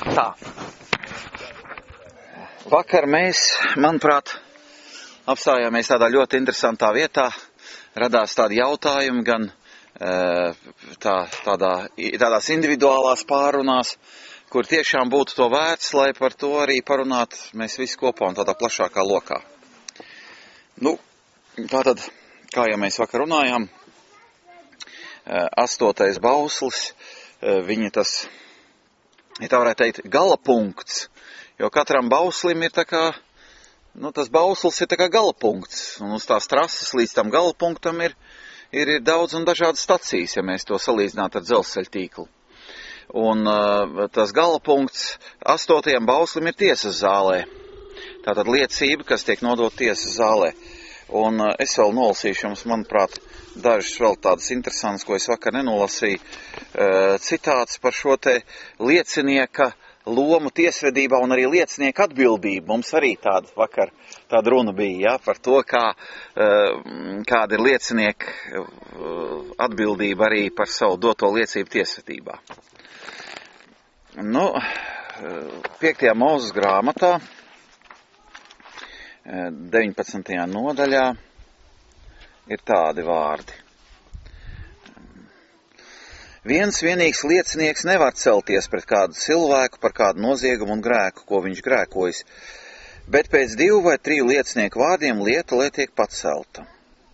Tā. Vakar mēs, manuprāt, apstājāmies tādā ļoti interesantā vietā. Radās tādi jautājumi gan tādās individuālās pārunās, kur tiešām būtu to vērts, lai par to arī parunāt mēs visi kopā un tādā plašākā lokā. Nu, tātad, kā jau mēs vakar runājām, 8. bauslis, viņa tas, ja tā varētu teikt, galapunkts, jo katram bauslim ir tā kā, tas bauslis ir tā kā galapunkts, un uz tās trases līdz tam galapunktam ir daudz un dažādas stacijas, ja mēs to salīdzinātu ar dzelzceļa tīklu. Un tas galapunkts 8. bauslim ir tiesas zālē. Tātad liecība, kas tiek nodot tiesas zālē. Un es vēl nolasīšu jums, manuprāt, dažas vēl tādas interesantas, ko es vakar nenolasīju, citāts par šo te liecinieka lomu tiesvedībā un arī liecinieka atbildību. Mums arī tāda runa bija, par to, kāda ir liecinieka atbildība arī par savu doto liecību tiesvedībā. 5. Mūzes grāmatā, 19. nodaļā, ir tādi vārdi. Viens vienīgs liecinieks nevar celties pret kādu cilvēku par kādu noziegumu un grēku, ko viņš grēkojas, bet pēc 2 vai 3 liecinieku vārdiem lieta, lai tiek pacelta.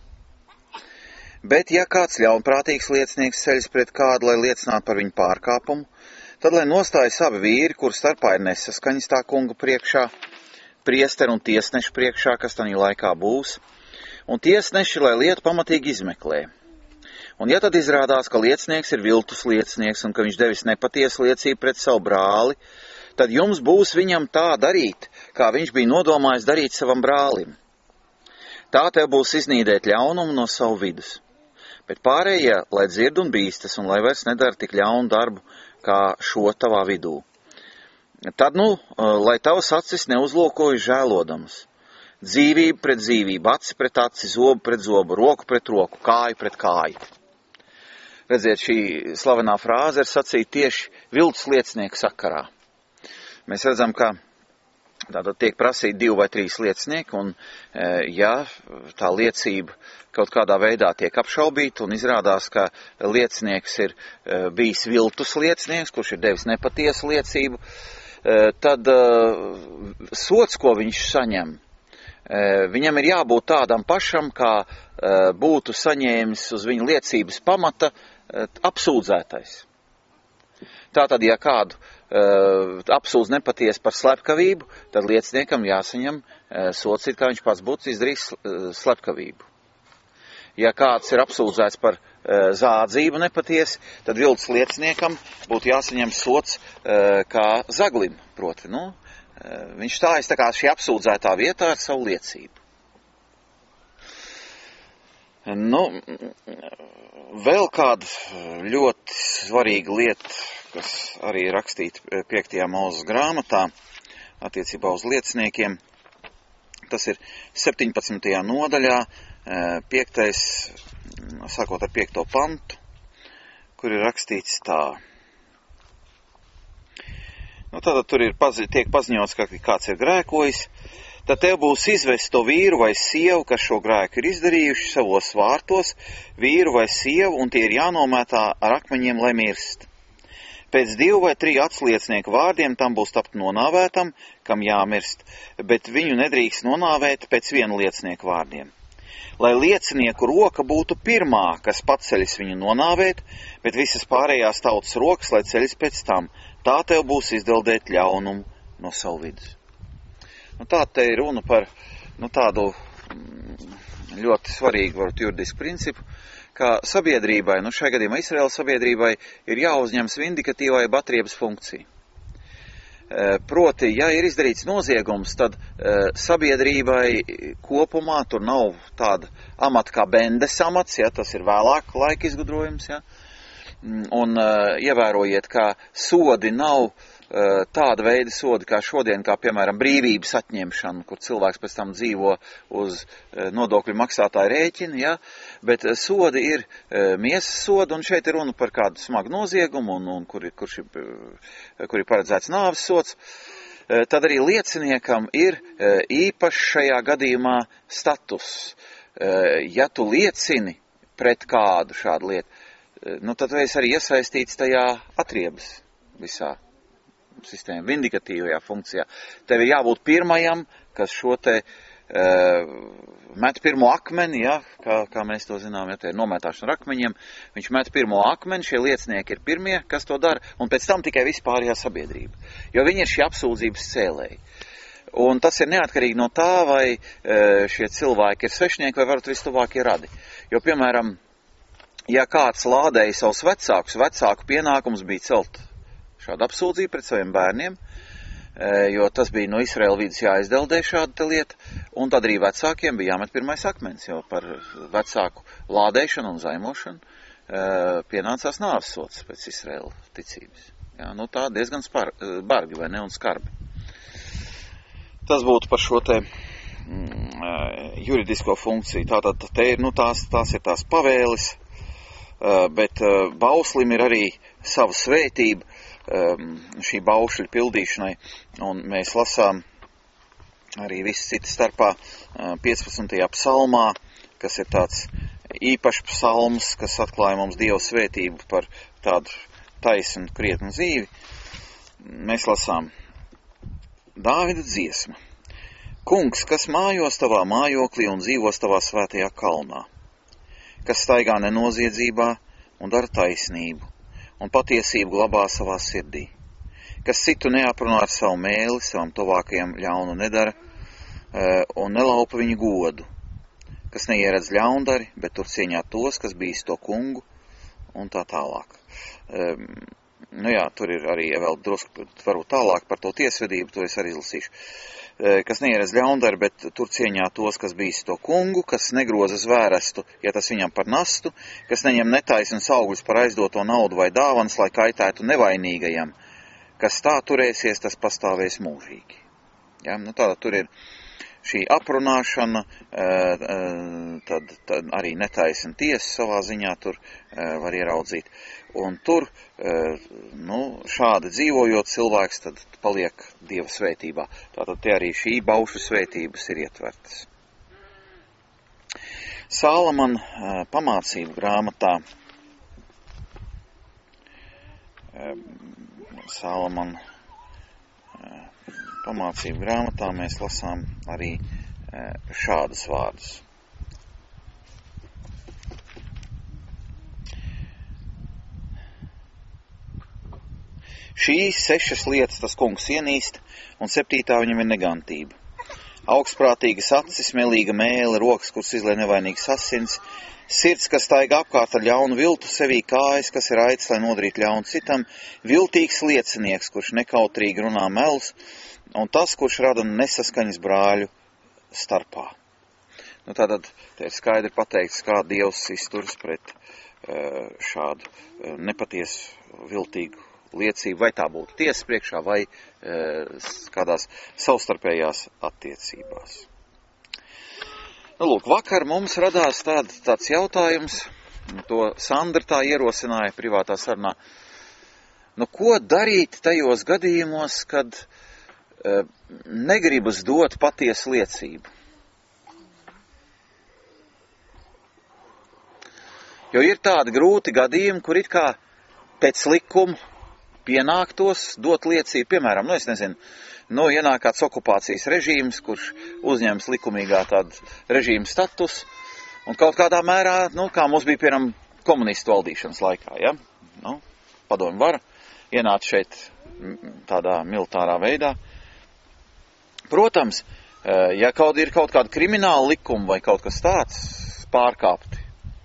Bet, ja kāds ļaunprātīgs liecinieks ceļas pret kādu, lai liecinātu par viņu pārkāpumu, tad, lai nostājas abi vīri, kur starpā ir nesaskaņas tā kunga priekšā, priesteru un tiesnešu priekšā, kas tajā laikā būs, un tiesneši, lai lietu pamatīgi izmeklē. Un ja tad izrādās, ka liecinieks ir viltus liecinieks un ka viņš devis nepatiesu liecību pret savu brāli, tad jums būs viņam tā darīt, kā viņš bija nodomājis darīt savam brālim. Tā tev būs iznīdēt ļaunumu no savu vidus. Bet pārējie, lai dzird un bīstas, un lai vairs nedara tik ļaunu darbu, kā šo tavā vidū. Tad, lai tavas acis neuzlokojas žēlodams. Dzīvība pret dzīvību, aci pret aci, zobu pret zobu, roku pret roku, kāju pret kāju. Redziet, šī slavenā frāze ir sacīta tieši viltus liecinieku sakarā. Mēs redzam, ka tātad tiek prasīti 2 vai 3 liecinieki, un ja tā liecība kaut kādā veidā tiek apšaubīta un izrādās, ka liecinieks ir bijis viltus liecinieks, kurš ir devis nepatiesu liecību, tad sods, ko viņš saņem, viņam ir jābūt tādam pašam, kā būtu saņēmis uz viņa liecības pamata apsūdzētais. Tātad, ja kādu apsūdz nepatiesi par slepkavību, tad lieciniekam jāsaņem sods, kā viņš pats būtu izdarījis slepkavību. Ja kāds ir apsūdzēts par zādzību nepatiesi, tad viltus lieciniekam būtu jāsaņem sods kā zaglim, proti, viņš stājas tā kā šī apsūdzētā vietā ar savu liecību. Vēl kāda ļoti svarīga lieta, kas arī ir rakstīta 5. Mūzes grāmatā attiecībā uz lieciniekiem, tas ir 17. nodaļā, 5. sākot ar 5. pantu, kur ir rakstīts tā. Tātad tur tiek paziņots, ka kāds ir grēkojis, tad tev būs izvest to vīru vai sievu, kas šo grēku ir izdarījuši savos vārtos, vīru vai sievu, un tie ir jānomētā ar akmeņiem, lai mirst. Pēc 2 vai 3 atsliecinieku vārdiem tam būs tapt nonāvētam, kam jāmirst, bet viņu nedrīkst nonāvēt pēc 1 liecinieku vārdiem. Lai liecinieku roka būtu pirmā, kas paceļas viņu nonāvēt, bet visas pārējās tautas rokas, lai ceļas pēc tam, tā tev būs izdeldēt ļaunumu no savu vidus. Tā te ir runa par tādu ļoti svarīgu juridisku principu, ka sabiedrībai, šajā gadījumā Izraēlas sabiedrībai, ir jāuzņemas vindikatīvā jeb atriebas funkcija. Proti, ja ir izdarīts noziegums, tad sabiedrībai kopumā tur nav tāda amata kā bendes amats, tas ir vēlāk laika izgudrojums, Un ievērojiet, ka sodi nav tāda veida sodi kā šodien, kā piemēram brīvības atņemšana, kur cilvēks pēc tam dzīvo uz nodokļu maksātāju rēķinu, ja? Bet sodi ir miesas sodi, un šeit ir runa par kādu smagu noziegumu, un kur ir paredzēts nāves sods. Tad arī lieciniekam ir īpašs šajā gadījumā status. Ja tu liecini pret kādu šādu lietu, tad tu esi arī iesaistīts tajā atriebas visā sistēma, vindikatīvajā funkcijā. Tev ir jābūt pirmajam, kas šo te met pirmo akmeni, ja, kā mēs to zinām, ja te ir nomētāšana ar akmeņiem, viņš met pirmo akmeni, šie liecinieki ir pirmie, kas to dara, un pēc tam tikai vispārējā sabiedrība, jo viņi ir šie apsūdzības cēlēji. Un tas ir neatkarīgi no tā, vai šie cilvēki ir svešnieki vai varbūt vistuvākie radi. Jo, piemēram, ja kāds lādēja savus vecākus, vecāku pienākums bija celt šādu apsūdzību pret saviem bērniem, jo tas bija no Izraēla vidas jāizdeldē šāda te lieta, un tad arī vecākiem bija jāmet pirmais akmens, jo par vecāku lādēšanu un zaimošanu pienācās nāves sods pēc Izraēla ticības. Jā, tā diezgan bargi, vai ne, un skarbi. Tas būtu par šo te juridisko funkciju. Tātad te ir, tās ir tās pavēles, bet bauslim ir arī sava svētība šī baušļa pildīšanai, un mēs lasām arī viss citi starpā 15. psalmā, kas ir tāds īpašs psalms, kas atklāja mums Dieva svētību par tādu taisnu, krietnu dzīvi. Mēs lasām Dāvida dziesma. Kungs, kas mājos tavā mājoklī un dzīvos tavā svētajā kalnā, kas staigā nenoziedzībā un dara taisnību, un patiesību glabā savā sirdī, kas citu neaprunā ar savu mēli, savam tuvākajam ļaunu nedara, un nelaupa viņu godu, kas neieredz ļaundari, bet tur cieņā tos, kas bīst to kungu, un tā tālāk. Tur ir arī vēl drusku, varbūt tālāk par to tiesvedību, to es arī izlasīšu. Kas neieredz ļaundari, bet tur cieņā tos, kas bīst to kungu, kas negroza zvērestu, ja tas viņam par nastu, kas neņem netaisnus augļus par aizdoto naudu vai dāvanas, lai kaitētu nevainīgajam, kas tā turēsies, tas pastāvēs mūžīgi. Ja? Tātad tur ir šī aprunāšana, tad arī netaisna tiesa savā ziņā tur var ieraudzīt. Un tur, šādi dzīvojot cilvēks, tad paliek Dieva svētībā. Tātad te arī šī baušu svētības ir ietvertas. Sālamana pamācību grāmatā, pamācību grāmatā mēs lasām arī šādus vārdus. Šīs 6 lietas tas kungs ienīst, un 7. viņam ir negantība. Augstprātīgas acis, melīga mēle, rokas, kuras izlej nevainīgas asins, sirds, kas staigā apkārt ar ļaunu viltu, sevī kājas, kas ir aicis, lai nodarītu ļaunu citam, viltīgs liecinieks, kurš nekautrīgi runā melus, un tas, kurš rada nesaskaņas brāļu starpā. Tātad te ir skaidri pateikts, kā Dievs izturas pret šādu nepatiesu viltīgu liecību, vai tā būtu tiesas priekšā, vai kādās savstarpējās attiecībās. Vakar mums radās tāds jautājums, to Sandra tā ierosināja privātā sarunā. Ko darīt tajos gadījumos, kad negribas dot patiesu liecību? Jo ir tādi grūti gadījumi, kur it kā pēc likuma pienāktos dot liecību, piemēram, ienāk kāds okupācijas režīms, kurš uzņems likumīgā tādu režīmu status, un kaut kādā mērā, kā mums bija, piemēram, komunistu valdīšanas laikā, ja? Padomju vara, ienāca šeit tādā militārā veidā. Protams, ja ir kaut kāda krimināla likuma vai kaut kas tāds pārkāpti,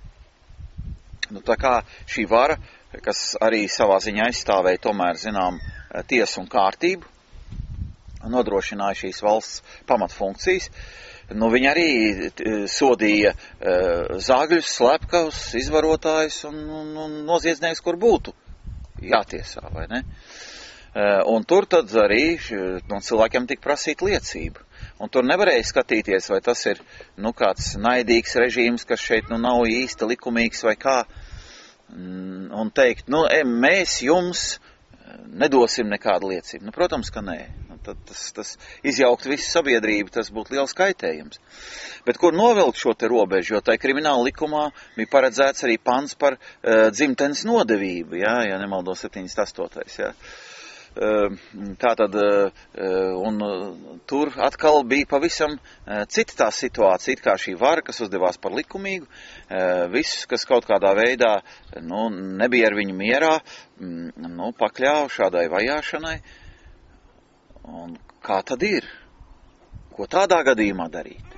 tā kā šī vara, kas arī savā ziņā aizstāvēja tomēr, tiesu un kārtību, nodrošināja šīs valsts pamatfunkcijas, Viņi arī sodīja zāgļus, slepkavus, izvarotājus un noziedznieks, kur būtu jātiesā, vai ne? Un tur tad arī no cilvēkiem tika prasīt liecību. Un tur nevarēja skatīties, vai tas ir, kāds naidīgs režīms, kas šeit, nav īsti likumīgs vai kā, un teikt, mēs jums nedosim nekādu liecību. Protams, ka nē. Tad tas izjaukt visu sabiedrību, tas būtu liels kaitējums. Bet kur novilkt šo te robežu, jo tai krimināla likumā bija paredzēts arī pants par dzimtenes nodevību, ja nemaldos 78. Ja. Tātad, un tur atkal bija pavisam cita tā situācija, it kā šī vara, kas uzdevās par likumīgu, visus, kas kaut kādā veidā, nebija ar viņu mierā, pakļāva šādai vajāšanai. Un kā tad ir? Ko tādā gadījumā darīt?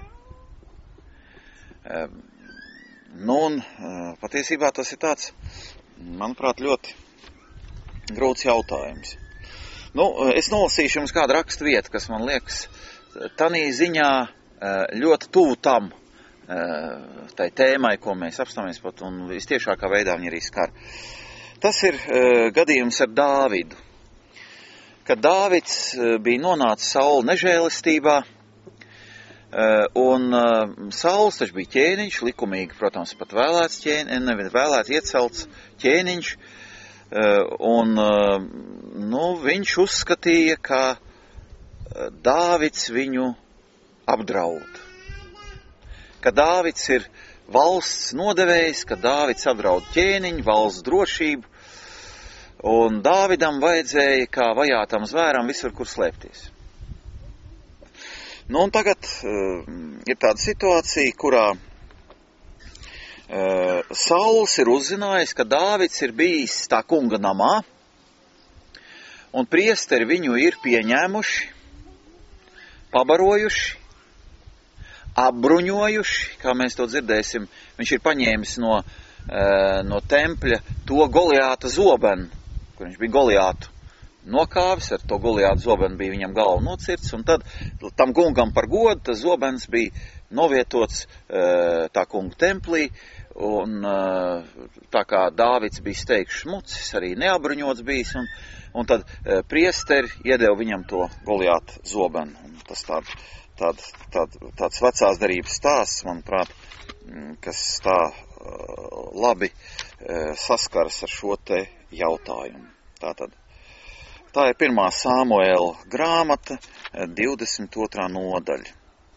Patiesībā tas ir tāds, manuprāt, ļoti grūts jautājums. Es nolasīšu jums kādu rakstu vietu, kas man liekas tanī ziņā ļoti tuvu tam, tai tēmai, ko mēs apstāmies pat, un vistiešākā veidā viņi arī skar. Tas ir gadījums ar Dāvidu. Kad Dāvids bija nonācis Saula nežēlistībā, un Sauls taču bija ķēniņš, likumīgi, protams, pat vēlēts iecelts ķēniņš, un viņš uzskatīja, ka Dāvids viņu apdraud. Ka Dāvids ir valsts nodevējs, ka Dāvids apdraud ķēniņu, valsts drošību, un Dāvidam vajadzēja, kā vajātam zvēram, visur, kur slēpties. Un tagad ir tāda situācija, kurā Sauls ir uzzinājis, ka Dāvids ir bijis tā kunga namā, un priesteri viņu ir pieņēmuši, pabarojuši, apbruņojuši, kā mēs to dzirdēsim. Viņš ir paņēmis no tempļa to Goliāta zobenu, kur viņš bija Goliātu nokāvis, ar to Goliātu zobenu bija viņam galva nocirts, un tad tam kungam par godu tas zobens bija novietots tā kunga templī, un tā kā Dāvids bija steigšs mucis, arī neapbruņots bijis, un tad priesteri iedeva viņam to Goliātu zobenu. Un tas tāds vecās darības stāsts, manuprāt, kas tā labi saskaras ar šo te jautājumu. Tā ir 1. Samuēla grāmata, 22. nodaļa.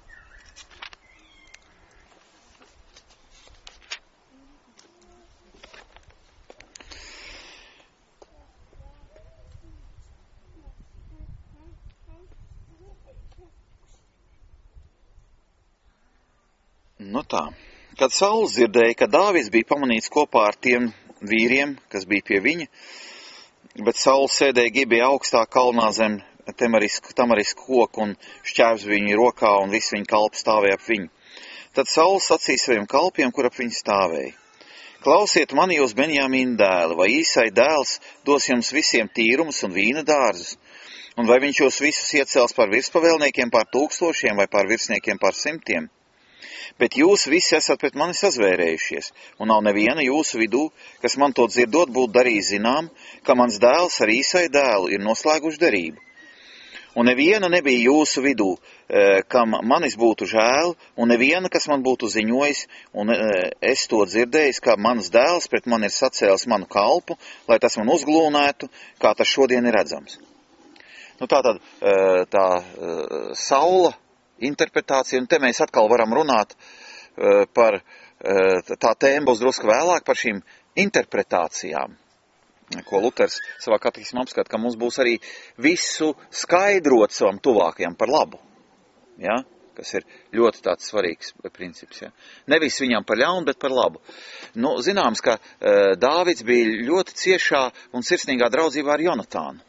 Kad Sauls dzirdēja, ka Dāvids bija pamanīts kopā ar tiem vīriem, kas bija pie viņa, bet Sauls sēdēja Gibejā augstā kalnā zem tamarisku koku un šķērs viņu rokā un visi viņa kalpi stāvēja ap viņu. Tad Sauls sacīja saviem kalpiem, kur ap viņu stāvēja: Klausiet mani, jūs Benjamīna dēli, vai Īsai dēls dos jums visiem tīrumus un vīna dārzus? Un vai viņš jūs visus iecels par virspavēlniekiem pār 1000 vai par virsniekiem pār 100? Bet jūs visi esat pret mani sazvērējušies, un nav neviena jūsu vidū, kas man to dzirdot būtu darījis zinām, ka mans dēls ar Īsai dēlu ir noslēguši derību. Un neviena nebija jūsu vidū, kam manis būtu žēl, un neviena, kas man būtu ziņojis, un es to dzirdējis, ka mans dēls pret mani ir sacēlis manu kalpu, lai tas man uzglūnētu, kā tas šodien ir redzams. Tātad tā Saula interpretācija, un te mēs atkal varam runāt par, tā tēma būs drusku vēlāk, par šīm interpretācijām, ko Luters savā katekismā apskata, ka mums būs arī visu skaidrot savam tuvākajam par labu, ja? Kas ir ļoti tāds svarīgs princips. Ja? Nevis viņam par ļaunu, bet par labu. Zināms, ka Dāvids bija ļoti ciešā un sirsnīgā draudzībā ar Jonatānu,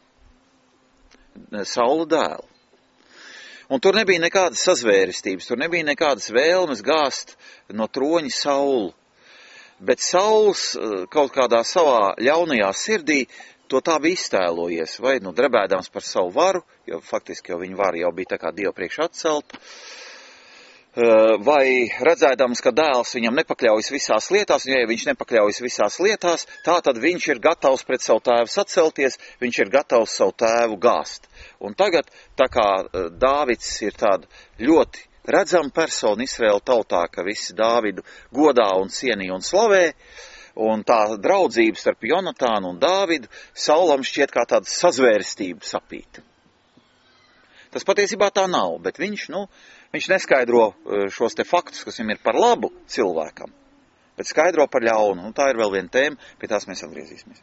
Saula dēlu. Un tur nebija nekādas sazvērestības, tur nebija nekādas vēlmes gāzt no troņa Saulu. Bet Sauls kaut kādā savā ļaunajā sirdī to tā bija iztēlojies, vai drebēdams par savu varu, jo faktiski jau viņa vara jau bija tā kā Dieva priekš atcelta, vai redzēdams, ka dēls viņam nepakļaujas visās lietās, un ja viņš nepakļaujas visās lietās, tā tad viņš ir gatavs pret savu tēvu sacelties, viņš ir gatavs savu tēvu gāzt. Un tagad, tā kā Dāvids ir tāda ļoti redzama persona Izraēla tautā, ka visi Dāvidu godā un cienī un slavē, un tā draudzība starp Jonatānu un Dāvidu Saulam šķiet kā tāda sazvērstība sapīta. Tas patiesībā tā nav, bet viņš neskaidro šos te faktus, kas viņam ir par labu cilvēkam, bet skaidro par ļaunu. Un tā ir vēl viena tēma, pie tās mēs atgriezīsimies.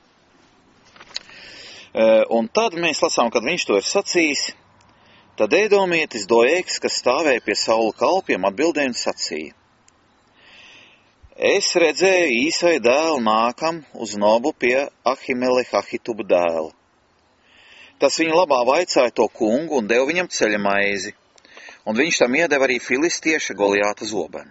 Un tad mēs lasām, kad viņš to ir sacījis, tad Ēdomietis Doēgs, kas stāvēja pie Saula kalpiem, atbildēja un sacīja: Es redzēju Īsai dēlu nākam uz Nobu pie Ahimeleha Ahituba dēla. Tas viņa labā vaicāja to kungu un deva viņam ceļa maizi, un viņš tam iedeva arī filistieša Goliāta zobenu.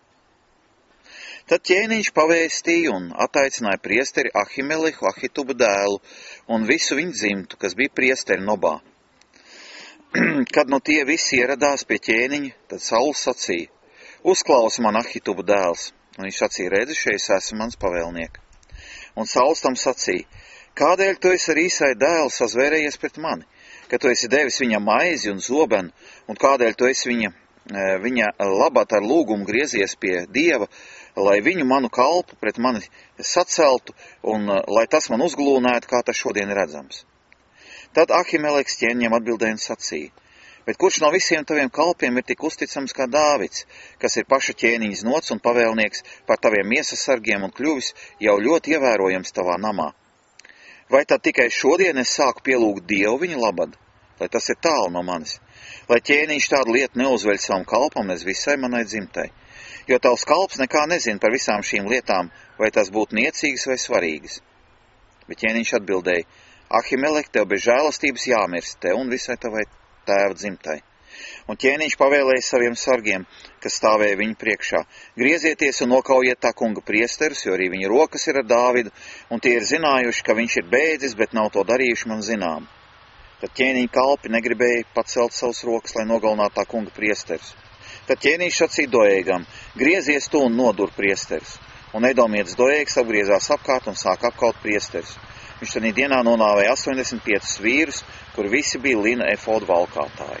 Tad ķēniņš pavēstīja un ataicināja priesteri Ahimelehu Ahituba dēlu un visu viņu dzimtu, kas bija priesteri Nobā. Kad tie visi ieradās pie ķēniņa, tad Sauls sacīja: Uzklausi man, Ahituba dēls. Un viņš sacīja: Redzi, šeit esmu mans pavēlnieks. Un Sauls tam sacīja: Kādēļ tu esi ar Īsai dēlu sazvērējies pret mani, ka tu esi devis viņam maizi un zobenu, un kādēļ tu esi viņa labāt ar lūgumu griezies pie Dieva, lai viņu manu kalpu pret mani saceltu, un lai tas man uzglūnētu, kā tas šodien redzams. Tad Ahimeleks ķēniņam atbildēja un sacīja: Bet kurš no visiem taviem kalpiem ir tik uzticams kā Dāvids, kas ir paša ķēniņa znots un pavēlnieks par taviem miesasargiem un kļuvis jau ļoti ievērojams tavā namā? Vai tad tikai šodien es sāku pielūgt Dievu viņa labad, lai tas ir tālu no manis, lai ķēniņš tādu lietu neuzveļ savam kalpam, es visai manai dzimtai, jo tavs kalps nekā nezina par visām šīm lietām, vai tas būtu niecīgas vai svarīgas. Bet ķēniņš atbildēja: Ahimelek, tev bez žēlastības jāmirst, tev un visai tavai tēva dzimtai. Un ķēniņš pavēlēja saviem sargiem, kas stāvēja viņu priekšā: Griezieties un nokaujiet tā kunga priesterus, jo arī viņa rokas ir ar Dāvidu, un tie ir zinājuši, ka viņš ir bēdzis, bet nav to darījuši man zinām. Tad ķēniņa kalpi negribēja pacelt savus rokas, lai nogalinātu tā kunga priesterus. Tad ķēniņš sacīja Doēgam: Griezies tu un nodur priesterus. Un Edomietis Doēgs apgriezās apkārt un sāka apkaut priesterus. Viņš tādā dienā nonāvēja 85 vīrus, kur visi bija lina efodu valkātāji.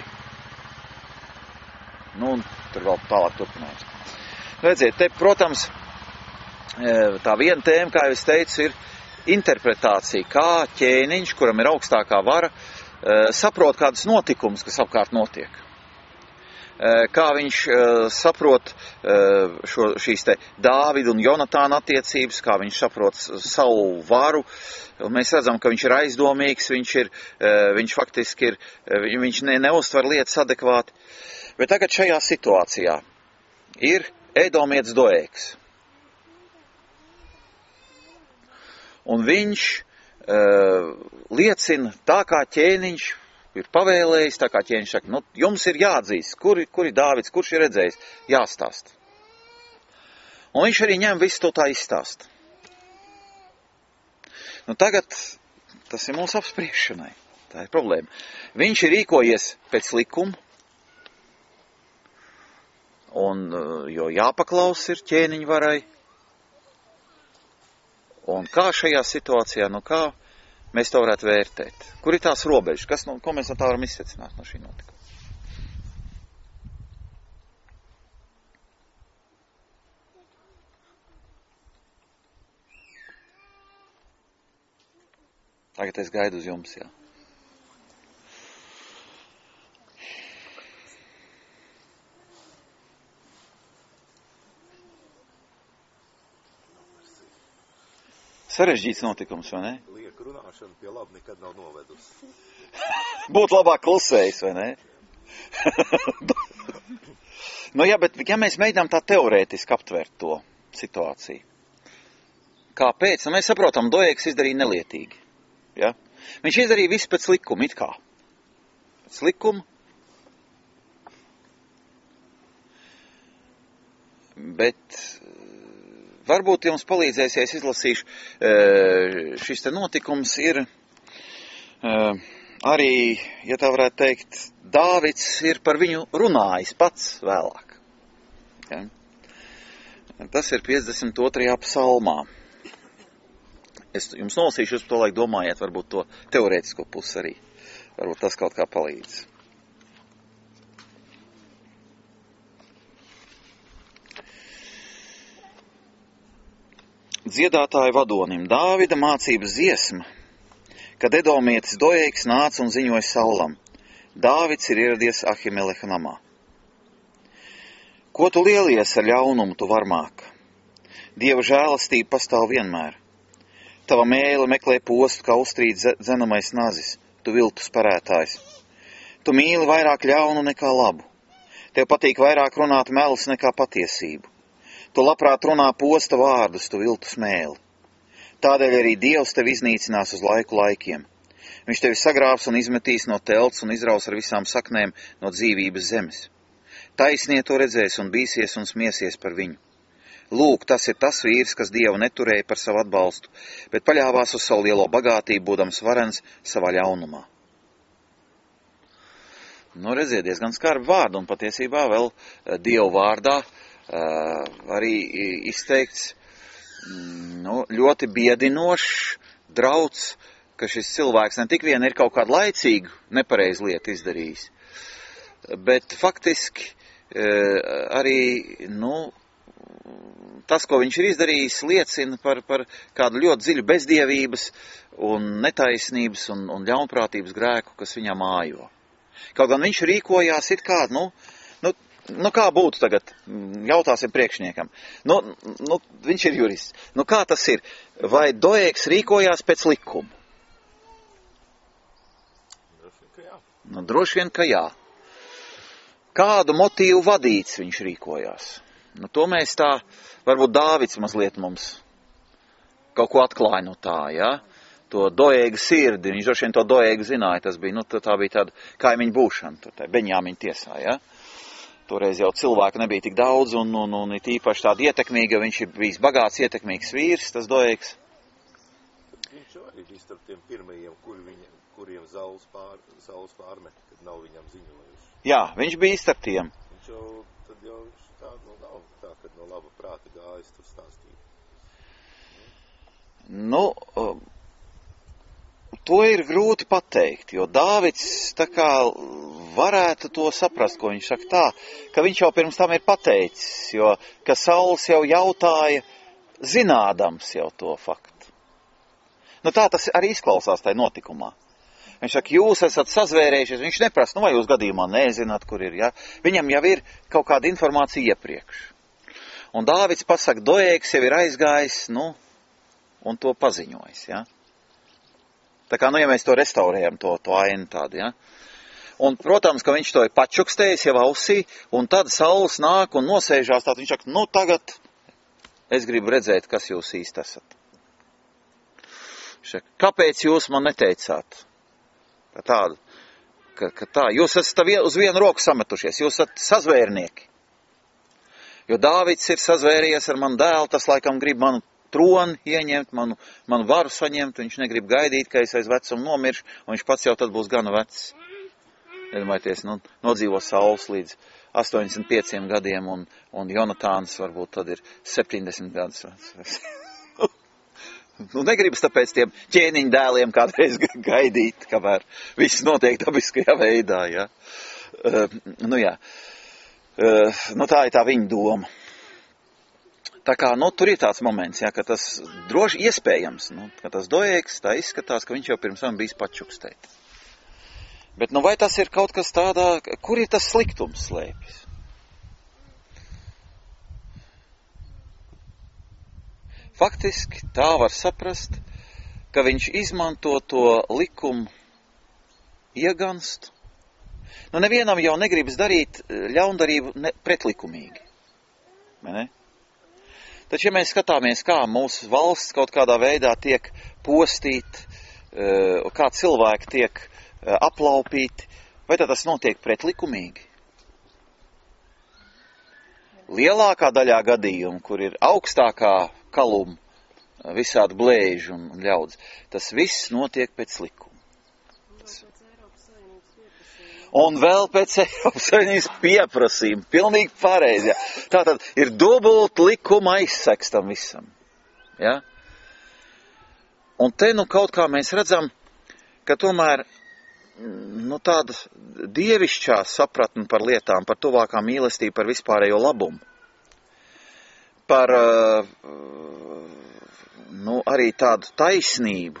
Un tur vēl tālāk turpinājums. Redziet, te, protams, tā viena tēma, kā jau es teicu, ir interpretācija, kā ķēniņš, kuram ir augstākā vara, saprot kādus notikumus, kas apkārt notiek. Kā viņš saprot šīs te Dāvidu un Jonatāna attiecības, kā viņš saprot savu varu. Un mēs redzam, ka viņš ir aizdomīgs, viņš faktiski viņš neuztver lietas adekvāti. Bet tagad šajā situācijā ir Ēdomietis Doēgs. Un viņš liecina tā, kā ķēniņš ir pavēlējis, tā kā ķēniņš saka: Jums ir jāatzīst, kur ir Dāvids, kurš ir redzējis, jāstāst. Un viņš arī ņem visu to tā izstāst. Tagad tas ir mūsu apspriešanai. Tā ir problēma. Viņš ir rīkojies pēc likuma, jo jāpaklaus ir ķēniņa varai. Un kā šajā situācijā, kā mēs to varētu vērtēt? Kur ir tās robežas? Ko mēs no tā varam izsecināt no šī notikuma? Tagad es gaidu uz jums, jā. Sarežģīts notikums, vai ne? Lieka runāšana pie labi nekad nav novedusi. Būtu labāk klusējis, vai ne? Bet ja mēs mēģinām tā teorētiski aptvert to situāciju. Kāpēc? Mēs saprotam, Doēgs izdarīja nelietīgi. Ja? Viņš izdarīja visu pēc likuma, it kā. Pēc likuma. Bet varbūt jums palīdzēs, ja es izlasīšu, šis te notikums ir arī, ja tā varētu teikt, Dāvids ir par viņu runājis pats vēlāk. Ja? Tas ir 52. psalmā. Es jums nolasīšu, jūs par to laiku domājiet, varbūt to teorētisko pusi arī. Varbūt tas kaut kā palīdz. Dziedātāja vadonim Dāvida mācības dziesma, kad edomietis Dojeiks nāca un ziņoja Saulam. Dāvids ir ieradies Ahimeleha namā. Ko tu lielies ar ļaunumu, tu varmāk? Dieva žēlastība pastāv vienmēr. Tava mēle meklē postu, kā uztrīt dzenamais nazis, tu viltu sparētājs. Tu mīli vairāk ļaunu nekā labu. Tev patīk vairāk runāt melus nekā patiesību. Tu labprāt runā posta vārdus, tu viltu smēli. Tādēļ arī Dievs tevi iznīcinās uz laikiem. Viņš tevi sagrābs un izmetīs no telts un izraus ar visām saknēm no dzīvības zemes. Taisnie to redzēs un bīsies un smiesies par viņu. Lūk, tas ir tas vīrs, kas Dievu neturēja par savu atbalstu, bet paļāvās uz savu lielo bagātību, būdams varens savā ļaunumā. Nu, redziet, diezgan skarbi vārdi, un patiesībā vēl Dievu vārdā arī izteikts ļoti biedinošs drauds, ka šis cilvēks ne tik vien ir kaut kādu laicīgu nepareizu lietu izdarījis, bet faktiski arī, tas, ko viņš ir izdarījis, liecina par kādu ļoti dziļu bezdievības un netaisnības un ļaunprātības grēku, kas viņam mājo. Kaut gan viņš rīkojās it kā, kā būtu tagad, jautāsim priekšniekam. Viņš ir jurists. Kā tas ir? Vai Dojeiks rīkojās pēc likuma? Droši vien, ka jā. Kādu motīvu vadīts viņš rīkojās? To mēs tā, varbūt Dāvids mazliet mums kaut ko atklāja no tā, ja? To Dojeiga sirdi, viņš droši vien to Dojeigu zināja, tas bija, tā bija tāda kaimiņu būšana, tur tā Beņāmiņa tiesā, ja? Toreiz jau cilvēku nebija tik daudz, un it īpaši tāda ietekmīga, viņš ir bijis bagāts, ietekmīgs vīrs, tas Dojeigs. Viņš arī bija starp tiem pirmajiem, kuriem Sauls pārmet, kad nav viņam ziņojuši. Jā, viņš bija starp tiem. Viņš jau nav tā, kad no laba prāta gājis tur stāstīt. To ir grūti pateikt, jo Dāvids tā kā varētu to saprast, ko viņš saka tā, ka viņš jau pirms tam ir pateicis, jo, ka Sauls jau jautāja, zinādams jau to faktu. Tā tas arī izklausās tajā notikumā. Viņš saka, jūs esat sazvērējušies, viņš neprasa, vai jūs gadījumā nezināt, kur ir, ja? Viņam jau ir kaut kāda informācija iepriekš. Un Dāvids pasaka, Dojeiks jau ir aizgājis, un to paziņojis, ja? Tā kā, ja mēs to restaurējam, to ainu tādu, ja? Un, protams, ka viņš to ir pačukstējis jau ausī, un tad Sauls nāk un nosēžās tādu, viņš saka, tagad es gribu redzēt, kas jūs īsti esat. Viņš saka, kāpēc jūs man neteicāt? Jūs esat uz vienu roku sametušies, jūs esat sazvērnieki. Jo Dāvids ir sazvēries ar manu dēlu, tas laikam grib manu troni ieņemt, manu varu saņemt, viņš negrib gaidīt, ka es aiz vecumu nomiršu, un viņš pats jau tad būs gana vecs. Iedomājieties, nodzīvo Sauls līdz 85 gadiem, un Jonatāns varbūt tad ir 70 gadus vecs. Negribas tāpēc tiem ķēniņu dēliem kādreiz gaidīt, kamēr viss notiek dabiskajā veidā, ja? Jā. Tā ir tā viņa doma. Tā kā, tur ir tāds moments, ja, ka tas droši iespējams, ka tas Dojeiks tā izskatās, ka viņš jau pirms tam bijis pačukstēt. Bet, vai tas ir kaut kas tādā, kur ir tas sliktums slēpjas? Faktiski tā var saprast, ka viņš izmanto to likumu ieganstu. Nevienam jau negribas darīt ļaundarību pretlikumīgi. Ne? Taču, ja mēs skatāmies, kā mūsu valsts kaut kādā veidā tiek postīt, kā cilvēki tiek aplaupīti, vai tad tas notiek pretlikumīgi? Lielākā daļā gadījumu, kur ir augstākā kaluma, visādi blēži un ļaudz, tas viss notiek pēc likuma. Pēc Eiropas Un vēl pēc Eiropas Savienības pieprasījuma. Pilnīgi pareizi. Ja. Tātad ir dubult likuma aizseks tam visam. Ja. Un te nu kaut kā mēs redzam, ka tomēr tāda dievišķā sapratne par lietām, par tuvākā mīlestību, par vispārējo labumu. Par arī tādu taisnību.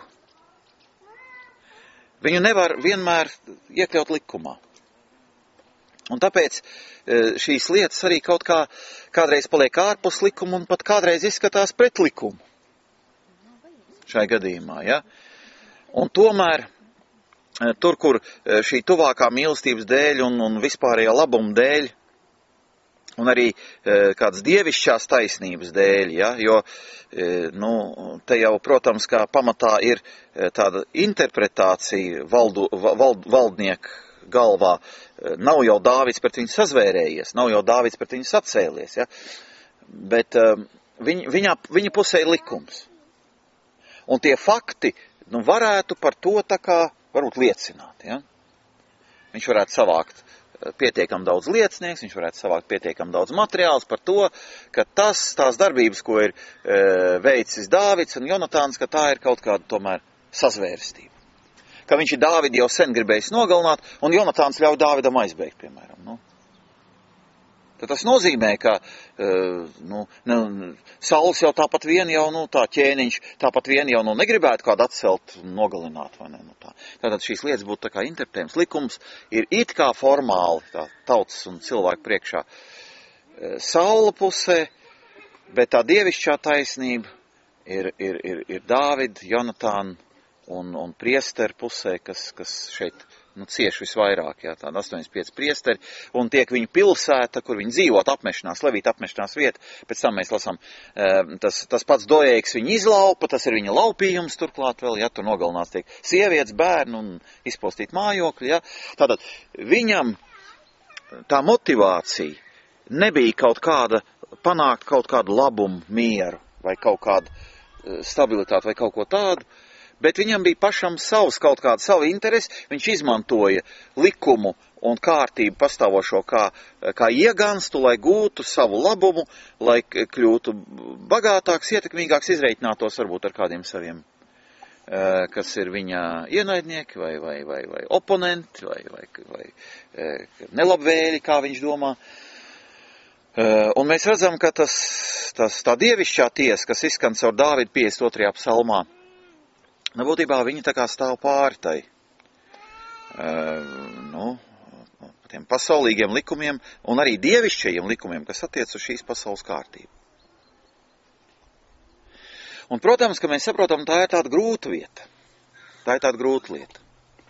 Viņu nevar vienmēr iekļaut likumā. Un tāpēc šīs lietas arī kaut kā kādreiz paliek ārpus likuma un pat kādreiz izskatās pret likumu. Šai gadījumā, ja. Un tomēr tur, kur šī tuvākā mīlestības dēļ un vispārējā labuma dēļ, un arī kādas dievišķās taisnības dēļ, ja, jo, te jau, protams, kā pamatā ir tāda interpretācija valdnieku galvā. Nav jau Dāvids pret viņu sazvērējies, nav jau Dāvids pret viņu sacēlies, ja, bet viņa pusē ir likums. Un tie fakti, varētu par to tā kā, varbūt liecināt, ja. Viņš varētu savākt pietiekam daudz liecinieks, viņš varētu savākt pietiekam daudz materiāls par to, ka tās darbības, ko ir veicis Dāvids un Jonatāns, ka tā ir kaut kāda tomēr sazvērstība. Ka viņš ir Dāvidu jau sen gribējis nogalināt, un Jonatāns ļauj Dāvidam aizbeigt, piemēram. Tad tas nozīmē, ka Sauls jau tāpat vien jau, tā ķēniņš, tāpat vien jau negribētu kādu atcelt un nogalināt, vai ne? Tātad šīs lietas būtu tā kā interpretējums. Likums ir it kā formāli tā tautas un cilvēku priekšā Saula pusē, bet tā dievišķā taisnība ir Dāvida, Jonatāna un priesteru pusē, kas šeit cieši visvairāk, jā, tāda 85 priesteri, un tiek viņu pilsēta, kur viņi dzīvot apmešanās, levīt apmešanās vieta, pēc tam mēs lasām, tas pats Dojeiks viņu izlaupa, tas ir viņa laupījums turklāt vēl, ja, tur nogalināts tiek sievietes, bērni un izpostīt mājokļi, ja. Tātad viņam tā motivācija nebija kaut kāda, panākt kaut kādu labumu, mieru, vai kaut kādu stabilitāti, vai kaut ko tādu, bet viņam bija pašam kaut kāda sava interese, viņš izmantoja likumu un kārtību pastāvošo kā ieganstu, lai gūtu savu labumu, lai kļūtu bagātāks, ietekmīgāks, izreikinātos varbūt ar kādiem saviem, kas ir viņa ienaidnieki vai oponenti vai nelabvēļi, kā viņš domā. Un mēs redzam, ka tā dievišķā tiesa, kas izskan caur Dāvidu 52. psalmā, būtībā viņi tā kā stāv pāri tai, tiem pasaulīgiem likumiem un arī dievišķajiem likumiem, kas attiec uz šīs pasaules kārtību. Un, protams, ka mēs saprotam, tā ir tāda grūta vieta. Tā ir tāda grūta lieta.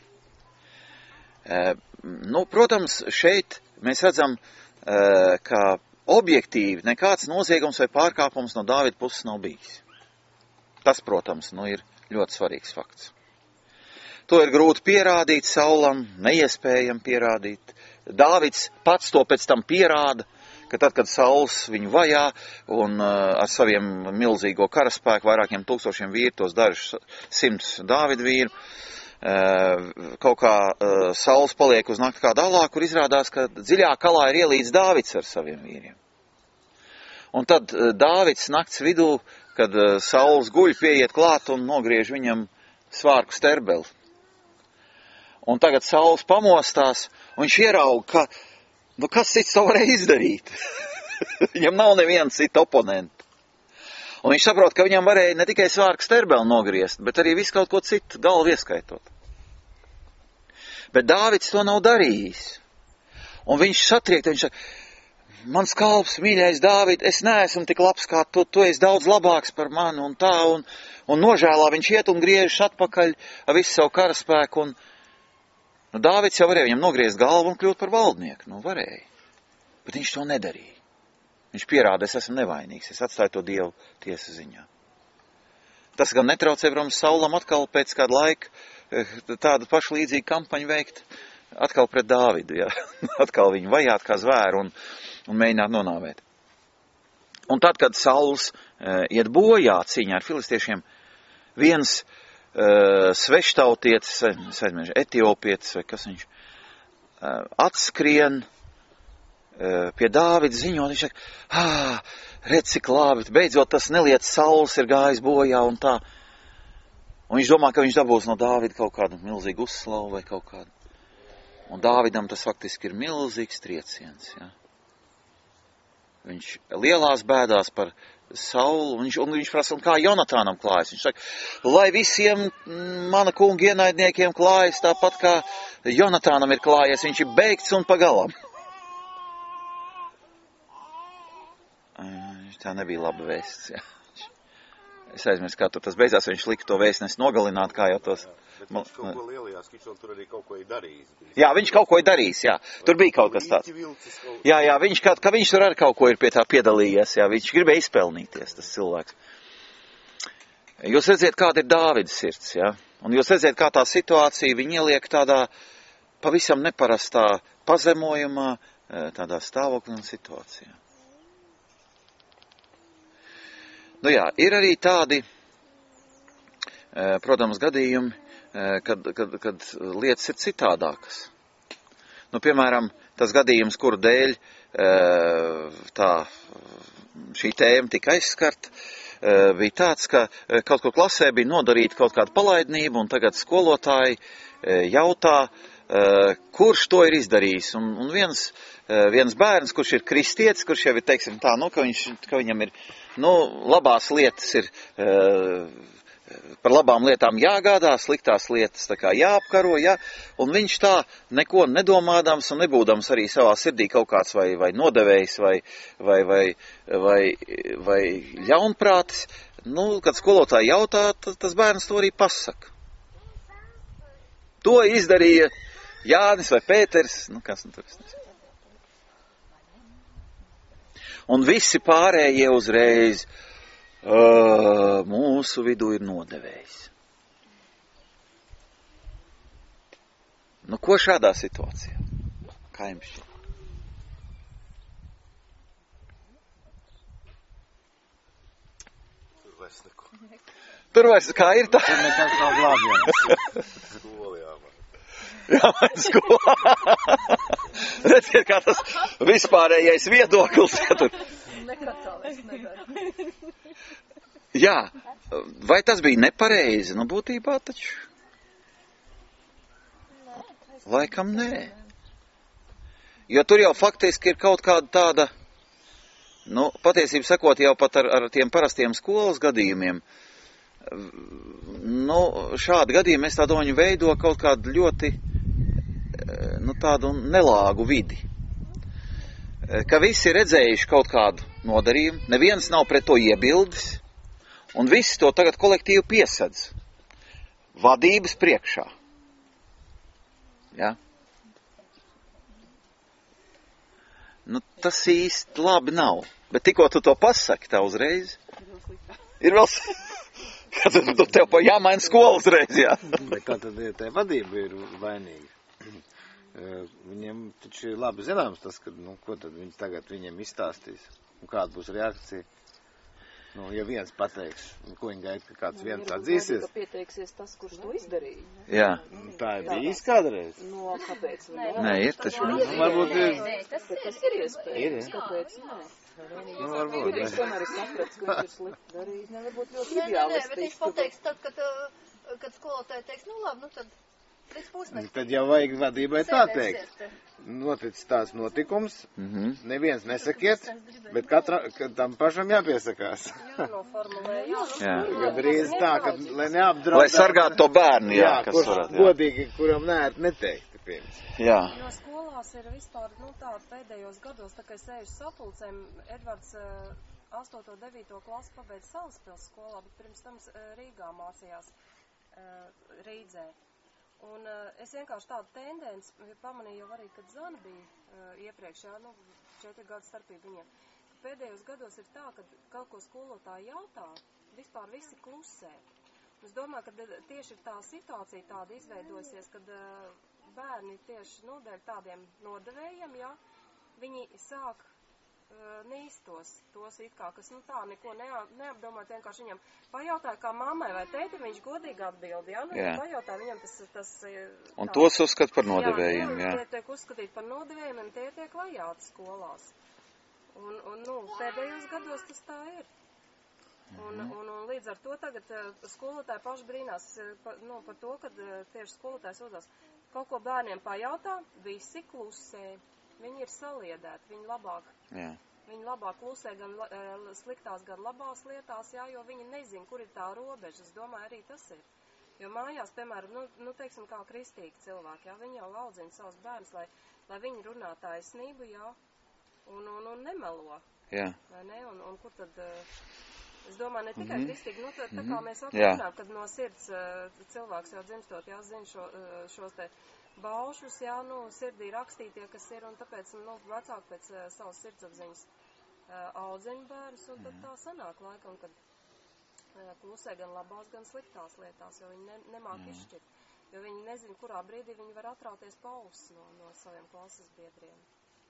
Protams, šeit mēs redzam, ka objektīvi nekāds noziegums vai pārkāpums no Dāvida puses nav bijis. Tas, protams, ir ļoti svarīgs fakts. To ir grūti pierādīt Saulam, neiespējami pierādīt. Dāvids pats to pēc tam pierāda, ka tad, kad Sauls viņu vajā un ar saviem milzīgo karaspēku, vairākiem tūkstošiem vīru, tos dažus 100 Dāvida vīru, kaut kā Sauls paliek uz nakti kā dalā, kur izrādās, ka dziļā kalā ir ielīdz Dāvids ar saviem vīriem. Un tad Dāvids nakts vidū, kad Sauls guļ, pieiet klāt un nogriež viņam svārku sterbeli. Un tagad Sauls pamostās, un viņš ierauga, ka, kas cits to varēja izdarīt? Viņam nav neviena cita oponenta. Un viņš saprot, ka viņam varēja ne tikai svārku sterbeli nogriezt, bet arī visu kaut ko citu, galvu ieskaitot. Bet Dāvids to nav darījis. Un viņš satriekt, viņš saka, mans kalps, mīļais Dāvid, es neesmu tik labs kā tu esi daudz labāks par mani un tā, un nožēlā viņš iet un griežas atpakaļ ar visu savu karaspēku, un Dāvids jau varēja viņam nogriezt galvu un kļūt par valdnieku, varēja, bet viņš to nedarīja. Viņš pierāda, es esmu nevainīgs, es atstāju to Dievu tiesas ziņā. Tas gan netraucē, protams, Saulam atkal pēc kāda laika tādu pašu līdzīgu kampaņu veikt, atkal pret Dāvidu, ja? Atkal viņu vajāt kā zvēru un mēģināt nonāvēt. Un tad, kad Sauls iet bojā cīņā ar filistiešiem, viens sveštautietis, etiopietis, vai kas viņš, atskrien pie Dāvida ziņot, viņš saka, redz, cik labi, beidzot tas nelietas saules ir gājis bojā un tā. Un viņš domā, ka viņš dabūs no Dāvida kaut kādu milzīgu uzslavu vai kaut kādu. Un Dāvidam tas faktiski ir milzīgs trieciens, ja. Viņš lielās bēdās par Saulu, un viņš prasa, kā Jonatānam klājas. Viņš saka, lai visiem mana kunga ienaidniekiem klājas tāpat, kā Jonatānam ir klājies, viņš ir beigts un pagalam. Tā nebija laba vēsts, jā. Es aizmirsu, kā tur tas beidzās, viņš lika to vēstnesi nogalināt, kā jau tos... Bet viņš kaut ko lielajās, viņš tur arī kaut ko ir darījis. Jā, viņš kaut ko ir darījis, jā. Tur bija kaut kas tāds. Jā, viņš tur arī kaut ko ir pie tā piedalījies, jā. Viņš gribēja izpelnīties, tas cilvēks. Jūs redziet, kāda ir Dāvida sirds, jā. Un jūs redziet, kā tā situācija viņa ieliek tādā pavisam neparastā pazemojumā, tādā stāvoklī un situācijā. Nu jā, ir arī tādi, protams, gadījumi, kad lietas ir citādākas. Nu, piemēram, tas gadījums, kuru dēļ šī tēma tika aizskarta, bija tāds, ka kaut kur klasē bija nodarīta kaut kāda palaidnība, un tagad skolotāji jautā, kurš to ir izdarījis. Un viens bērns, kurš ir kristietis, kurš jau ir, teiksim tā, nu, ka viņam ir, nu, labās lietas ir, par labām lietām jāgādā, sliktās lietas tā kā jāapkaro, jā, un viņš tā neko nedomādams un nebūdams arī savā sirdī kaut kāds vai nodevējs vai ļaunprātis, nu, kad skolotāji jautā, tas bērns to arī pasaka. To izdarīja Jānis vai Pēters, nu, kas nu tur es nezinu. Un visi pārējie uzreiz mūsu vidū ir nodevējs. Nu, ko šādā situācijā? Kā jums šķiet? Tur vairs neko. Tur vairs kā ir tā? Tur nekas nav glābjams. Skoli jāmāk. Jā, man skolā. Redziet, kā tas vispārējais viedoklis. Jā, vai tas bija nepareizi? Nu, būtībā taču. Laikam nē. Jo tur jau faktiski ir kaut kāda tāda, nu, patiesību sakot, jau pat ar tiem parastiem skolas gadījumiem. Nu, šādi gadījumi, es tā domāju, veido kaut kādu ļoti, nu, tādu nelāgu vidi. Ka visi ir redzējuši kaut kādu nodarījumu, neviens nav pret to iebildis, un visi to tagad kolektīvi piesedz. Vadības priekšā. Ja? Nu, tas īsti labi nav. Bet tikko tu to pasaki, tā uzreiz ir vēl... Kad tev pa jāmaina skola uzreiz, jā. Bet kā tad tā vadība ir vainīga? Viņiem taču ir labi zināms tas, ka, nu, ko tad viņi tagad viņiem izstāstīs. Un kāda būs reakcija? Nu, ja viens pateiks, ko viņi gaida, ka kāds viens atzīsies. Ka pieteiksies tas, kurš to izdarīja. Jā. Tā ir bijis kādreiz. No, kāpēc? Nē, ir taču. Varbūt ir. Tas ir iespējams. Kāpēc? Nē. Nu, varbūt. Viņš tomēr ir saprats, ka viņš ir slikti darījis. Nevar būt ļoti Nē, bet viņš pateiks tad, kad skolotāji teiks, nu labi, nu tad līdz pusnakti. Tad jau vajag vadībai tā teikt. Noticis tāds notikums, neviens nesakiet, bet tam pašam jāpiesakās. Jā. Gadrīz tā, ka, lai neapdraudētu. Lai sargātu to bērnu, jā, kas kurš varētu. Jā. Godīgi, kuram neērt neteikt. Jā. Jo skolās ir vispār, nu tā, pēdējos gados, tā kā es sēžu sapulcēm, Edvards 8. un 9. klasi pabeidz Salaspils skolā, bet pirms tam Rīgā mācījās Rīdzē. Un es vienkārši tādu tendenci pamanīju jau arī, kad Zana bija iepriekš, jā, nu, 4 gadu starpība viņiem. Pēdējos gados ir tā, ka kaut ko skolotāji jautā, vispār visi klusē. Es domāju, ka tieši ir tā situācija tāda izveidosies, kad bērni tieši, nu, dēļ tādiem nodevējiem, jā, viņi sāk nīstos, tos it kā, kas, nu tā, neko neapdomāt, vienkārši viņam pajautāja, kā mammai vai tēti, viņš godīgi atbildi, jā, nu, pajautāja viņam tas un tos uzskat par nodevējiem, jā. Tie tiek uzskatīt par nodevējiem, un tie tiek vajāti skolās. Un, nu, pēdējos gados tas tā ir. Un līdz ar to tagad skolotāji paši brīnās par to, kad tieši skolotājs uzās. Kaut ko bērniem pajautā, visi klusē. Viņi ir saliedēti, viņi labāk klusē gan sliktās, gan labās lietās, jā, jo viņi nezin, kur ir tā robeža. Es domāju, arī tas ir. Jo mājās, piemēram, nu teiksim, kā kristīgi cilvēki, jā, viņi jau audzina savus bērnus, lai viņi runā taisnību, jā, un nemelo. Jā. Vai ne? Un kur tad... Es domāju, ne tikai kristīgi, nu, tā kā mēs runājam, kad no sirds cilvēks jau dzimstot, jā, zina šos te baušus, jā, nu, sirdī rakstītie, kas ir, un tāpēc, nu, vecāki pēc savas sirdsapziņas audzina bērnus, un tad tā sanāk laikam, kad klusē gan labās, gan sliktās lietās, jo viņi nemāk izšķirt, jo viņi nezin, kurā brīdī viņi var atrauties pauss no saviem klases biedriem.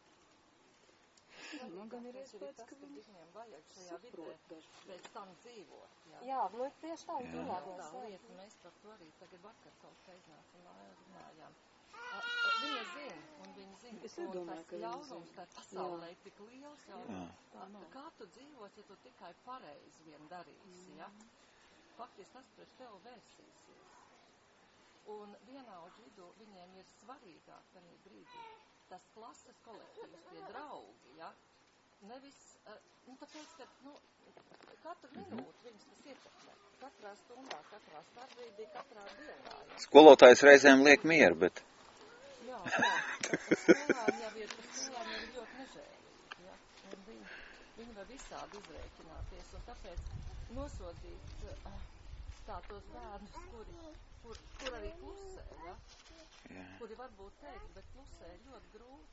Man gan ir iespējas, ka viņiem vajag šajā vidē pēc tam dzīvot. Jā, nu tieši tā, un tā lieta, mēs par to arī tagad vakar kaut kā iznācam mājās runājām. Viņa zina, un viņa zina, un tas ļaunums tā pasaulē ir tik liels, kā tu dzīvos, ja tu tikai pareizi vien darīsi, ja? Faktiski tas pret tev vērsīsies. Un vienaudžu vidū viņiem ir svarīgāk tajā brīdī tas klases kolektīvs, tie draugi, ja? Nevis, nu tāpēc, ka, nu, katru minūti viņus tas ietekmē. Katrā stundā, katrā starpbrīdī, katrā dienā. Ja? Skolotājs reizēm liek mieru, bet... Jā, tas skolām jau ir ļoti nežēlīgi, ja? Un viņi var visādi izrēķināties, un tāpēc nosodīt tā tos bērnus, kur arī klusē, ja? Kuri varbūt teikt, bet klusē ļoti grūti.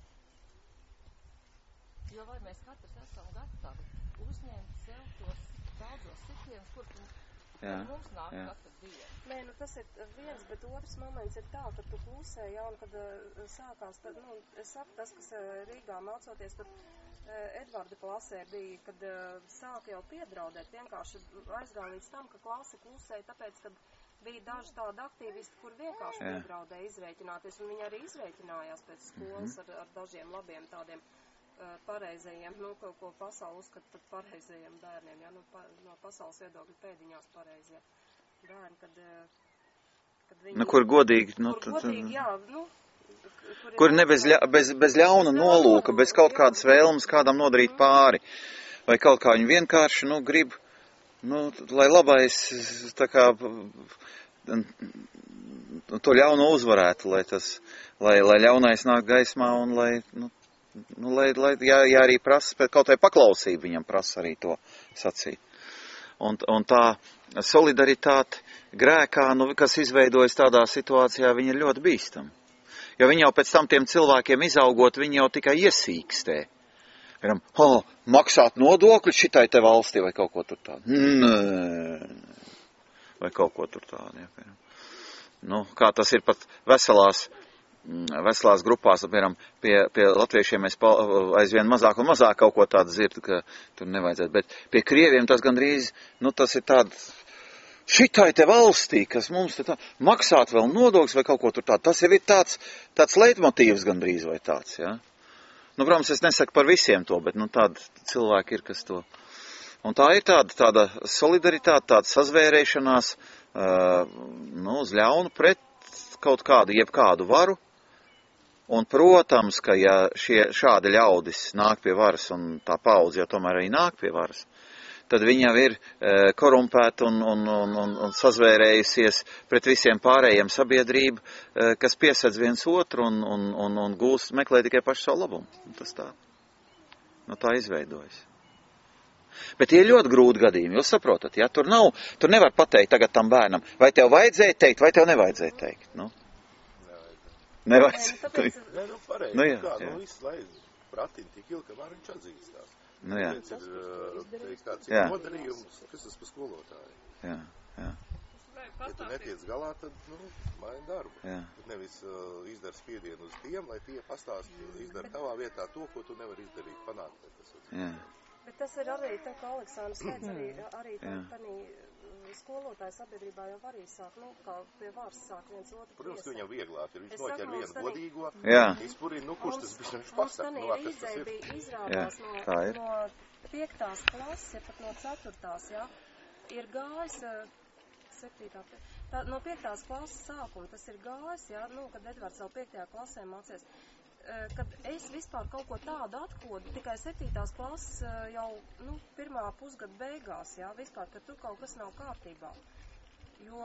Jo vai mēs katrs esam gatavi uzņemt sev tos daudzos sitienus, kur mums nāk katru dienu. Nē, nu tas ir viens, bet otrs moments ir tā, kad tu klusē, ja, un kad sākās, tad, nu, es saku tas, kas Rīgā mācoties, tad Edvarda klasē bija, kad sāk jau piedraudēt, vienkārši aizgāja līdz tam, ka klase klusēja, tāpēc, kad bija daži tādi aktīvisti, kur vienkārši piedraudēja izrēķināties, un viņi arī izrēķinājās pēc skolas ar dažiem labiem tādiem pareizajiem, nu, ko pasauli uzskata par pareizajiem bērniem, ja, nu, no pasaules viedokļa pēdiņās pareizie bērni, kad viņi... Nu, kur godīgi, nu, kur godīgi, jā, nu... Kur ne bez ļauna nolūka, bez kaut kādas vēlmes kādam nodarīt pāri, vai kaut kā viņi vienkārši, nu, grib, nu, lai labais, tā kā, to ļauno uzvarētu, lai ļaunais nāk gaismā un lai arī prasa, kaut vai paklausību viņam prasa arī to sacīt. Un tā solidaritāte grēkā, nu, kas izveidojas tādā situācijā, viņa ir ļoti bīstama. Jo viņi jau pēc tam tiem cilvēkiem izaugot, viņi jau tikai iesīkstē. Piemēram, maksāt nodokļu šitai te valstī vai kaut ko tur tādu. Nē. Vai kaut ko tur tādu, ja, piemēram. Nu, kā tas ir pat veselās grupās, piemēram, pie latviešiem mēs aizvien mazāk un mazāk kaut ko tādu dzirdu, ka tur nevajadzētu. Bet pie krieviem tas gandrīz, nu, tas ir tāds, šitai te valstī, kas mums te tā, maksāt vēl nodokļus vai kaut ko tur tādu, tas jau ir tāds leitmotīvs gandrīz vai tāds, jā. Nu, protams, es nesaku par visiem to, bet, nu, tādi cilvēki ir, kas to. Un tā ir tāda solidaritāte, tāda sazvērēšanās, nu, uz ļaunu pret kaut kādu, jebkādu varu. Un, protams, ka ja šādi ļaudis nāk pie varas, un tā paudze jau tomēr arī nāk pie varas, tad viņa jau ir korumpēta un sazvērējusies pret visiem pārējiem sabiedrību, kas piesedz viens otru un gūst, meklē tikai pašu savu labumu. Un tas tā. Nu, tā izveidojas. Bet tie ir ļoti grūti gadījumi, jūs saprotat, ja? Tur nevar pateikt tagad tam bērnam, vai tev vajadzēja teikt, vai tev nevajadzēja teikt, nu? Nevajadzēja teikt. Nē, nu, pareizi, nu, jā, nu, viss, lai pratiņ tik ilgi, kamēr viņš atzīstās. Nu, jā. Kāds ir nodarījums, kas tas pa skolotāju. Jā. Ja tu netiec galā, tad, maini darbu. Jā. Bet nevis izdara spiedienu uz tiem, lai tie pastāst, izdara tavā vietā to, ko tu nevari izdarīt, panākt. Jā. Bet tas ir arī, tā kā Aleksandrs teica, arī tādā skolotāja sabiedrībā jau arī sāk, kā pie vārds sāk viens otru. Protams, ka viņam vieglāk ir, viņš noķer vienu godīgo, izpurina, kurš tas bija, viņš pasaka, kas tas ir. Bija izrādās no 5. klases, ja pat no 4. jā, ir gājis 7. No 5. klases sākuma tas ir gājis, jā, kad Edvards vēl 5. klasē mācies, kad es vispār kaut ko tādu atkodu, tikai 7. klases jau, pirmā pusgada beigās, jā, vispār, ka tur kaut kas nav kārtībā. Jo,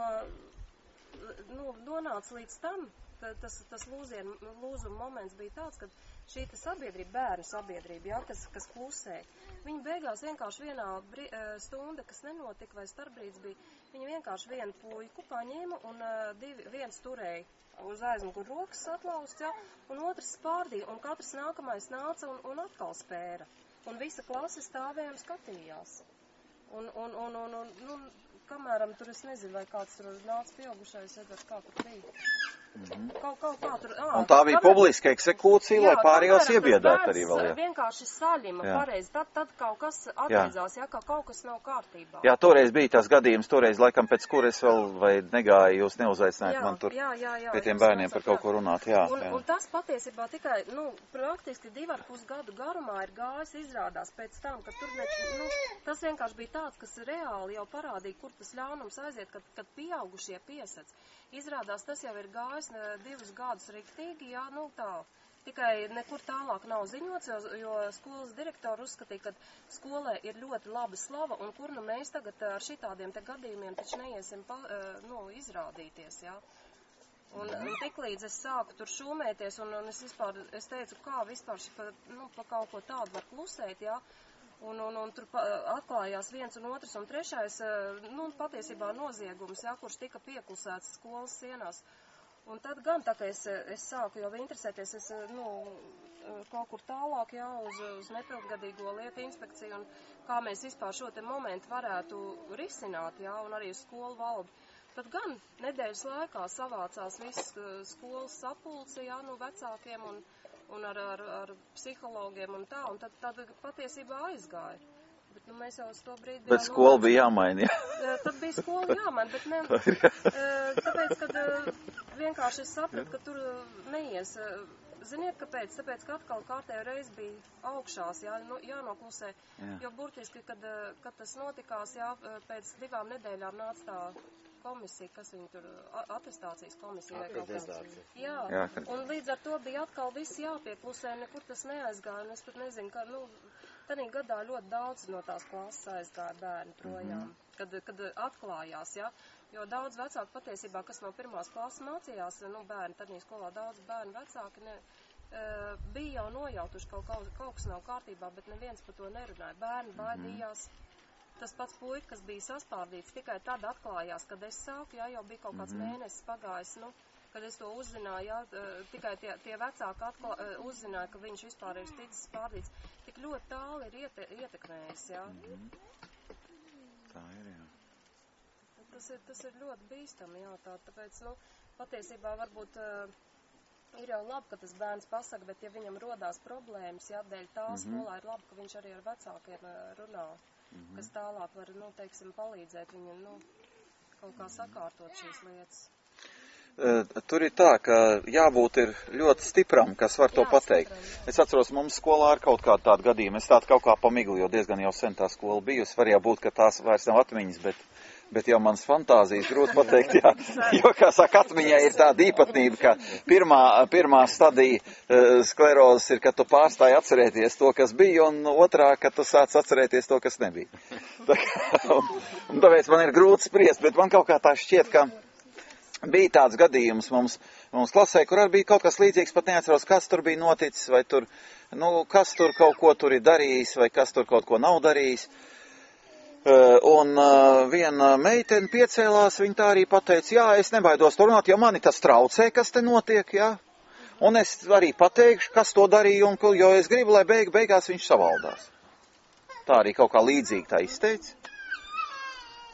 nonāca līdz tam, tas lūzuma moments bija tāds, ka šī sabiedrība, bērnu sabiedrība, jā, kas klusēja, viņi beigās vienkārši vienā stunda, kas nenotika, vai starpbrīds bija, viņi vienkārši vienu puiku paņēma un viens turēja uz aizmuguru rokas atlausts, jā, un otrs spārdīja, un katrs nākamais nāca un atkal spēra. Un visa klase stāvēja un skatījās. Un kamēram tur, es nezinu, vai kāds tur nāca pieaugušais, Edvards, kā tur bija. Kaut kā tur... Un tā bija publiska eksekūcija, lai pārējās iebiedētu arī vēl, jā. Vienkārši saļima, pareizi, tad kaut kas atveizās, jā, ka kaut kas nav kārtībā. Jā, toreiz bija tas gadījums, laikam pēc kuras vēl, vai negāja, jūs neuzaicinājāt man tur pie tiem bērniem par kaut ko runāt, jā. Un tas patiesībā tikai, praktiski 2,5 gadu garumā ir gājis izrādās pēc tam, ka tur, tas vienkārši bija tāds, kas reāli jau parādīja, kur tas ļaunums aiziet, kad pieaugušie piesac. Izrādās, tas jau ir gājis 2 gadus riktīgi, jā, tā. Tikai nekur tālāk nav ziņots, jo skolas direktori uzskatīja, ka skolē ir ļoti laba slava, un kur mēs tagad ar šitādiem te gadījumiem taču neiesim izrādīties, jā. Un tiklīdz es sāku tur šūmēties, un es teicu, kā vispār pa kaut ko tādu var klusēt, jā. Un tur atklājās viens un otrs un trešais, patiesībā noziegums, jā, kurš tika pieklusēts skolas sienās. Un tad gan, tā kā es sāku jau interesēties, kaut kur tālāk, jā, uz nepilngadīgo lietu inspekciju, un kā mēs vispār šo te momentu varētu risināt, jā, un arī uz skolu valdi. Tad gan nedēļas laikā savācās viss skolas sapulce, jā, vecākiem un ar psihologiem un tā, un tad patiesībā aizgāja. Bet mēs jau uz to brīdi... Bet skola bija jāmaina, jā? Tad bija skola jāmaina, bet ne... Tāpēc, kad vienkārši es sapratu, ka tur neies... Ziniet, kāpēc? Tāpēc, ka atkal kārtējo reizi bija augšās, jā, jānoklusē. Jā. Jo burtiski, kad tas notikās, jā, pēc 2 nedēļām nāca tā komisija, kas viņa tur, atestācijas komisija vai kaut kas. Jā, un līdz ar to bija atkal viss jāpieklusē, nekur tas neaizgāja, un es pat nezinu, ka, tanī gadā ļoti daudz no tās klases aizgāja bērni projām, kad atklājās, jā. Jo daudz vecāku patiesībā, kas no 1. klases mācījās, bērni, tad skolā daudz bērnu vecāki bija jau nojautuši, kaut kas nav kārtībā, bet neviens par to nerunāja. Bērni baidījās. Tas pats puika, kas bija saspārdīts, tikai tad atklājās, kad es sāku, jā, jau bija kaut kāds mēnesis pagājis, kad es to uzzināju, jā, tikai tie vecāki uzzināja, ka viņš vispār ir ticis spārdīts. Tik ļoti tāli ir ietekmējis, jā. Tā ir, jā. Tas ir ļoti bīstami, jā, tāpēc, patiesībā varbūt ir jau labi, ka tas bērns pasaka, bet ja viņam rodās problēmas, jā, dēļ tā skolā ir labi, ka viņš arī ar vecākiem runā, kas tālāk var, teiksim, palīdzēt viņam, kaut kā sakārtot šīs lietas. Tur ir tā, ka jābūt ir ļoti stipram, kas var to pateikt. Es atceros, mums skolā ir kaut kāda tāda gadījuma, es tādu kaut kā pamigli, jo diezgan jau sen tā skola bijusi, var jau būt, ka tās vairs nav atmiņas, bet jau manas fantāzijas grūti pateikt, jā, jo, kā saka, atmiņai ir tāda īpatnība, ka pirmā stadija sklerozes ir, ka tu pārstāji atcerēties to, kas bija, un otrā, ka tu sāc atcerēties to, kas nebija. Un tāpēc man ir grūti spriest, bet man kaut kā tā šķiet, ka bija tāds gadījums mums klasē, kur arī bija kaut kas līdzīgs, pat neatceros, kas tur bija noticis, vai tur, kas tur kaut ko tur ir darījis, vai kas tur kaut ko nav darījis. Un viena meitene piecēlās, viņa tā arī pateica, jā, es nebaidos to runāt, jo mani tas traucē, kas te notiek, jā. Un es arī pateikšu, kas to darīja, jo es gribu, lai beigās viņš savaldās. Tā arī kaut kā līdzīgi tā izteica.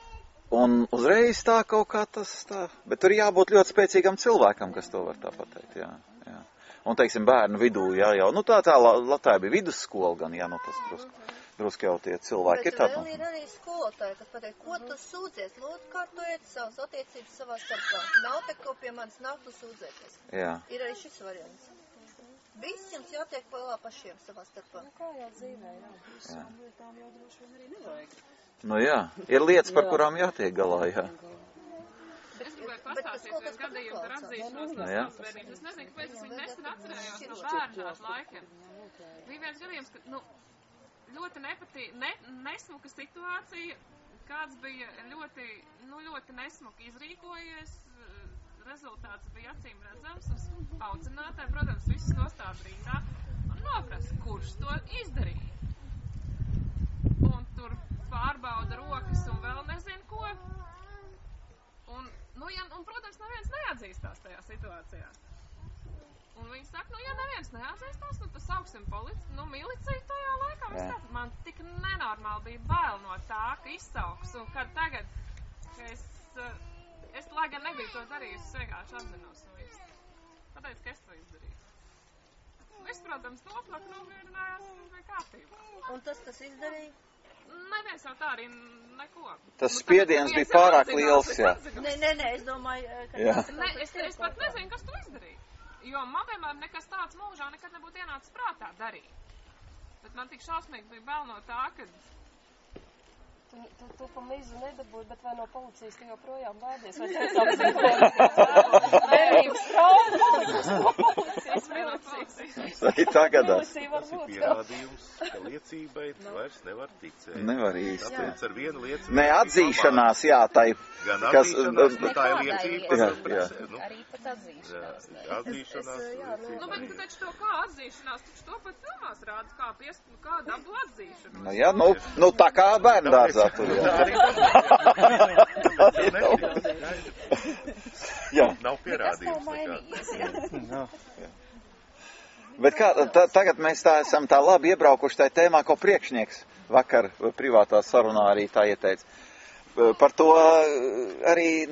Un uzreiz tā kaut kā tas tā, bet tur jābūt ļoti spēcīgam cilvēkam, kas to var tā pateikt, jā. Un, teiksim, bērnu vidū, jā, jau, nu tā Latvijā bija vidusskola gan, jā, nu tas drusku jau tie cilvēki ir tādi. Bet vēl ir arī skolotāji, kas pateikt, ko tu sūdzies, lūdzu, kārtojiet savas attiecības savā starpā. Nav te, ko pie manis nāk, tu sūdzēties. Jā. Ir arī šis variants. Viss jums jātiek galā pašiem savā starpā. Nu, kā jau dzīvē, jā. Visām lietām jau droši vien arī nevajag. Nu jā, ir lietas, par kurām jātiek galā, jā. Es gribēju pastāstīt viens gadījumu par atzīšanos no savas bērnības. Es nezinu, kāpēc es viņu nesen atcerējos no bērnās laikiem. Bija viens gadījums, ka, ļoti nesmuka situācija, kāds bija ļoti nesmuki izrīkojies, rezultāts bija acīm redzams, un audzinātāji, protams, visus nostāda rindā un noprast, kurš to izdarīja. Un tur pārbauda rokas un vēl nezinu ko. Un protams, neviens neatzīstās tajā situācijā. Un viņi saka, ja neviens neatzīstās, tad sauksim miliciju tajā laikā. Man tik nenormāli bija bail no tā, ka izsauks. Un kad tagad, ka es lai gan nebiju to darījusi, es vienkārši atzinos un viss. Pateicu, ka es to izdarīju. Es, protams, noplaku, nomierināju un bija kārtībā. Un tas, kas izdarīja? Neviens jau tā arī neko. Tas spiediens bija pārāk liels, jā. Nē, es domāju, ka es pat nezinu, kas to izdarīja. Jo man vienmēr nekas tāds mūžā nekad nebūtu ienācis prātā darīt. Bet man tik šausmīgi bija bail no tā, ka... Tu pa mizu nedabūji, bet vai no policijas tu joprojām baidies? Vai tev sāks bērnības traumas no policijas milicijas? Arī tagadās. Tas ir pierādījums, ka liecībai vairs nevar ticēt. Nevar īsti. Tāpēc ar vienu liecību... Ne, atzīšanās, jā, tai... Gan atzīšanās, bet tā ir liecība. Arī pat atzīšanās. Atzīšanās. Bet taču to kā atzīšanās, taču to pat filmās rāda, kā dabu atzīšanos. Nu jā, nu tā kā bērndārzā tur, jā. Nav pierādījums nekā. Bet kā, tagad mēs tā esam tā labi iebraukuši tajā tēmā, ko priekšnieks vakar privātā sarunā arī tā ieteica. Par to arī,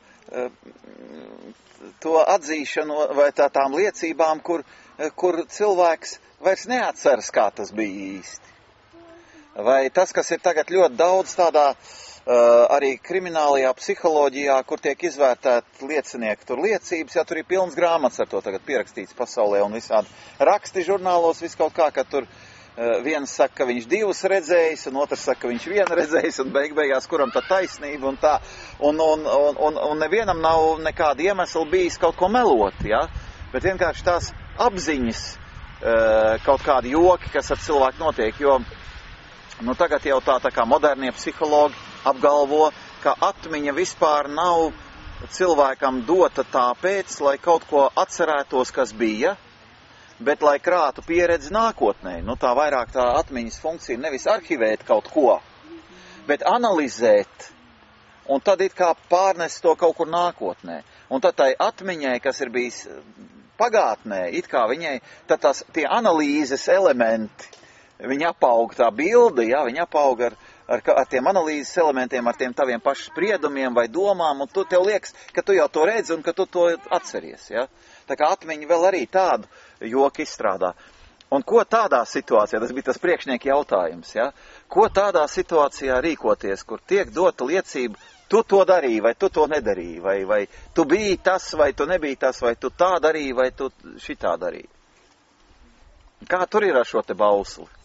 to atzīšanu vai tām liecībām, kur cilvēks vairs neatceras, kā tas bija īsti. Vai tas, kas ir tagad ļoti daudz tādā arī kriminālajā psiholoģijā, kur tiek izvērtēt liecinieku tur liecības, ja tur ir pilns grāmatas ar to tagad pierakstīts pasaulē un visādi raksti žurnālos, viss kaut kā, ka tur viens saka, ka viņš divus redzējis, un otrs saka, ka viņš vienu redzējis, un beigās kuram tā taisnība un tā. Un nevienam nav nekāda iemesla bijis kaut ko melot, ja? Bet vienkārši tās apziņas, kaut kādi joki, kas ar cilvēku notiek, jo tagad jau tā kā modernie psihologi apgalvo, ka atmiņa vispār nav cilvēkam dota tāpēc, lai kaut ko atcerētos, kas bija, bet lai krātu pieredzi nākotnē. Tā vairāk tā atmiņas funkcija nevis arhivēt kaut ko, bet analizēt, un tad it kā pārnest to kaut kur nākotnē. Un tad tai atmiņai, kas ir bijis pagātnē, it kā viņai, tad tie analīzes elementi, viņa apaug tā bilde, jā, viņa apaug ar tiem analīzes elementiem, ar tiem taviem pašu spriedumiem vai domām, un tev liekas, ka tu jau to redzi un ka tu to atceries, jā. Tā kā atmiņa vēl arī tādu joku izstrādā. Un ko tādā situācijā, tas bija tas priekšnieka jautājums, jā, ko tādā situācijā rīkoties, kur tiek dota liecība, tu to darīji, vai tu to nedarīji, vai tu biji tas, vai tu nebiji tas, vai tu tā darīji, vai tu šitā darīji. Kā tur ir ar šo te bausli?